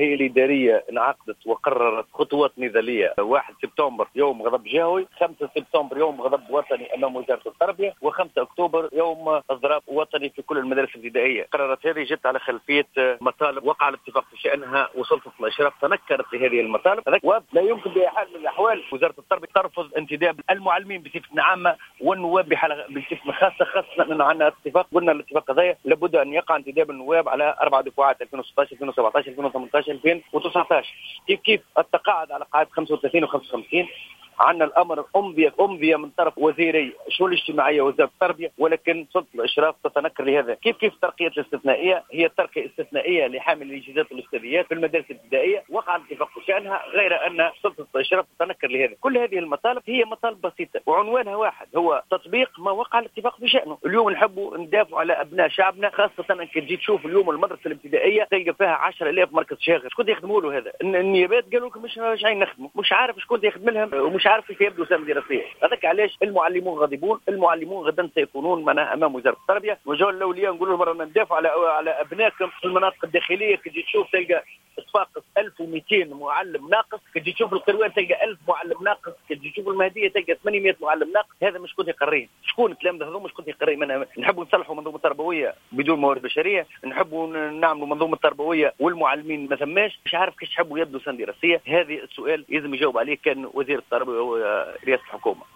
الهيئة الإدارية انعقدت وقررت خطوات نضالية. 1 سبتمبر يوم غضب جهوي، 5 سبتمبر يوم غضب وطني أمام وزارة التربية، و5 أكتوبر يوم إضراب وطني في كل المدارس الابتدائية. قررت هذه جت على خلفية مطالب وقع الاتفاق في شأنها، وسلطة الإشراف تنكرت لهذه المطالب. لا يمكن بحال من الأحوال وزارة التربية ترفض انتداب المعلمين بصفة عامة والنواب بصفة خاصة، خاصة أن عندنا اتفاق. قلنا الاتفاق هذا لابد أن يقع انتداب النواب على 4 دفعات 2016 2017 2018 2019. كيف التقاعد على قاعدة 35 و55. عندنا الامر امضي من طرف وزيري الشؤون الاجتماعيه ووزاره التربيه، ولكن سلطه الاشراف تتنكر لهذا. كيف الترقيه الاستثنائيه هي الترقيه الاستثنائيه لحامل الاجازات والاستاذيات في المدارس الابتدائيه، وقع الاتفاق بشانها، غير ان سلطه الاشراف تتنكر لهذا. كل هذه المطالب هي مطالب بسيطه وعنوانها واحد، هو تطبيق ما وقع الاتفاق بشانه. اليوم نحبوا ندافعوا على ابناء شعبنا، خاصه انك تجي تشوف اليوم المدرسه الابتدائيه تلقى فيها 10,000 مركز شاغر. شكون يخدموا له هذا؟ النيابات قالوا لكم مش عايزين نخدموا، مش عارف شكون يخدم لهم ومش عارف كيف يبدو سنة دراسية. هذاك علاش المعلمون غاضبون. المعلمون غدا سيكونون معنا امام وزاره التربيه، وجاوا الاولياء نقول لهم رانا ندافعوا على ابنائكم في المناطق الداخليه. كي تشوف تلقى تفاقس 1200 معلم ناقص، كي تشوف القروان تلقى 1000 معلم ناقص، كي تشوف المهديه تلقى 800 معلم ناقص. هذا مش شكون يقرين؟ شكون الكلام هذا؟ مش كنت يقرين. نحبوا نصلحوا منظومه تربويه بدون موارد بشريه، نحبوا نعملوا منظومه تربويه والمعلمين ما ثماش. مش عارف كيف تحبوا يبدو سنه دراسيه. هذه السؤال لازم يجاوب عليه كان وزير التربيه ورئاسه الحكومه.